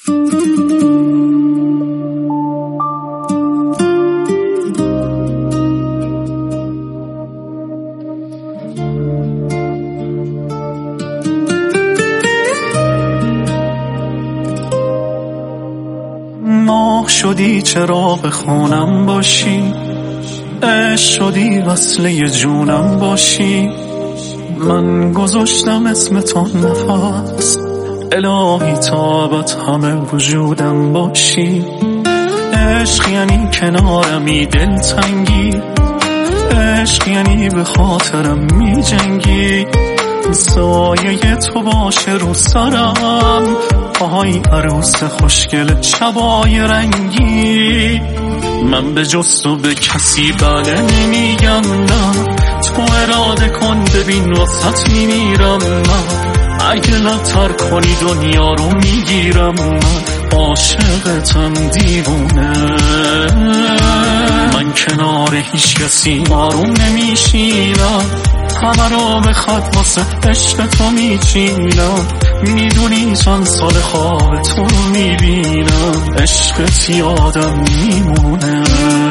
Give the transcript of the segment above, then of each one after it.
ماه شدی چراغ خونم باشی، عشق شدی وصله جونم باشی. من گذاشتم اسم تو نفس، الهی تا ابد همه وجودم باشی. عشق یعنی کنارمی دلتنگی، عشق یعنی به خاطرم می جنگی. سایه تو باشه رو سرم، آهای عروس خوشگل شبای رنگی. من به جز تو به کسی بله نمیگم نه، تو اراده کن ببین واسط میمیرم من. اگه لبتر کنی دنیا رو میگیرم من، عاشقتم دیوونه. من کنار هیچ کسی آروم نمیشینم، همه رو به خط واسه عشق تو میچینم. میدونی چند سال خواب تو رو میبینم، عشقت یادم میمونه.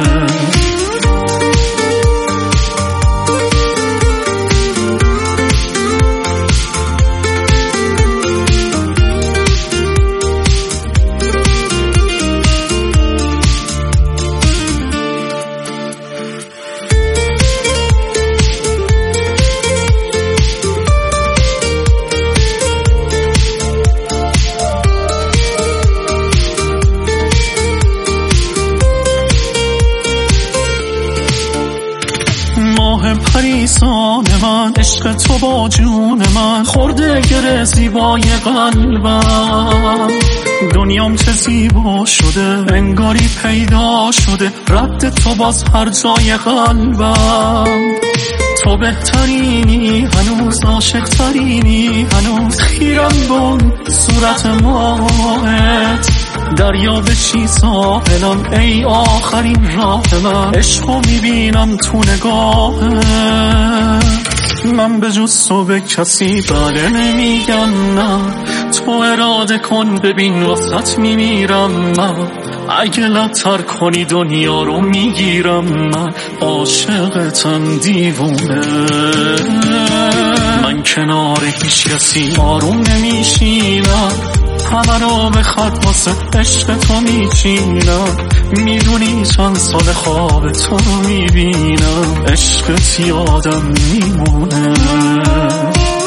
ماه پریسان من، عشق تو با جون من خورده گره زیبای قلبم. دنیام چه زیبا شده، انگاری پیدا شده رد تو باز هر جای قلبم. تو بهترینی هنوز، عاشق ترینی هنوز، خیرم بون صورت ماهت. دریا بشی ساحلم ای آخرین راه من، عشقو میبینم تو نگاهت. من به جز تو به کسی بله نمیگم نه، تو اراده کن ببین واسط میمیرم من. اگه لبتر کنی دنیا رو میگیرم من، عاشقتم دیوونه. من کنار هیچ کسی آروم نمیشینم، همه رو به خط واسه عشق تو میچینم. میدونی چند سال خواب تو رو میبینم، عشقت یادم میمونه.